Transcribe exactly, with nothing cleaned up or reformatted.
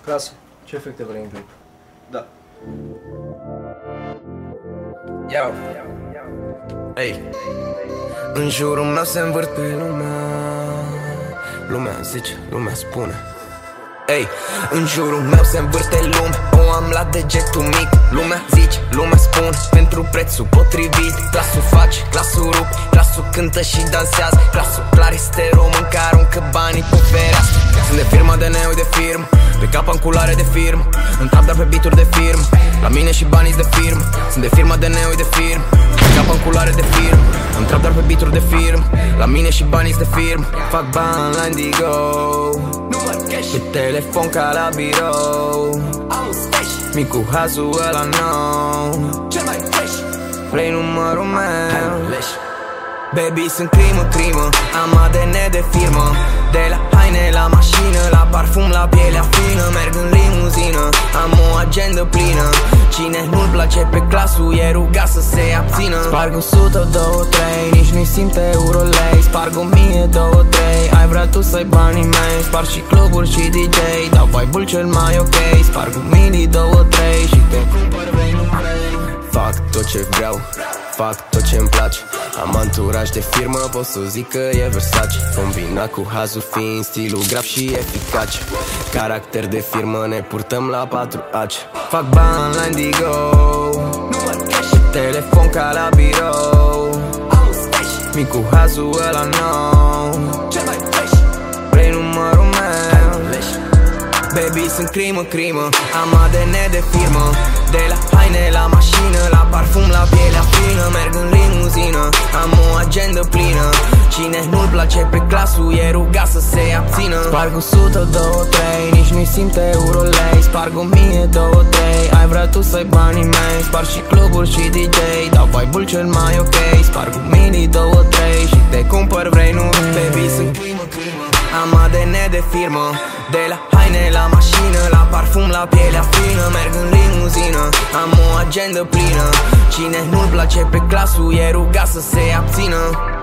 Crasu, ce efecte vrei în clip? Da. Yo. Ei. În jurul meu se învârte lumea. Lumea zice, lumea spune. Ei, în jurul meu se învârte lumea. O am la degetul mic. Lumea zice, lumea spune. Pentru prețul potrivit. Clasul face, clasul rup. Clasul cântă și dansează. Clasul clar este român care aruncă banii pe fereastră. Sunt de firma de neu de firmă. Pe cap am culoare de firmă. Îmi trap doar pe beat-uri de firmă. La mine și banii de firmă. Sunt de firma de neu de firmă. Pe cap am culoare de firmă. Îmi trap doar pe beat-uri de firmă. La mine și banii de firmă. Fac bani la Indigo. Pe telefon ca la birou. Micu hazul ăla nou. Vrei numărul meu? Baby, sunt crimă, crimă. Am A D N de firmă. De la haine la mașină, la parfum, la pielea fină. Merg în limuzină, am o agendă plină. Cine nu-l place pe clasul e rugat să se abțină. Sparg o sută, două, trei, nici nu-i simte eurolei. Sparg o mie, două, trei, ai vrea tu să-i banii mei. Sparg și cluburi și D J, dau vibe-ul cel mai ok. Sparg o mili, două, trei și te cumpăr, vrei, nu vrei. Fac tot ce vreau, fac tot ce-mi place. Am anturaj de firmă, pot să zic că e Versace. Combinat cu hazul fiind stilul grav și eficace. Caracter de firmă, ne purtăm la patru aci. Fac bani la Indigo. Pe telefon ca la birou. Micu hazul ăla nou. Vrei numărul meu? Baby, sunt crimă, crimă. Am A D N de firmă. De la haine la mașină, la parfum, la pielea fină. Merg în limuzină, am o agendă plină. Cine nu-l place pe clasul e rugat să se abțină. Sparg o sută, două, trei, nici nu-i simte eurolei. Sparg o mie, două, trei, ai vrea tu să-i banii mei. Sparg și cluburi și D J, dau vibe-ul cel mai ok. Sparg o mili, două, trei și te cumpăr, vrei, nu vrei. Baby, sunt crimă, crimă. Am A D N de firmă. De la haine la mașină, la parfum, la pielea fină. Merg în limuzină, am o agendă plină. Cine nu-l place pe clasul e rugat să se abțină.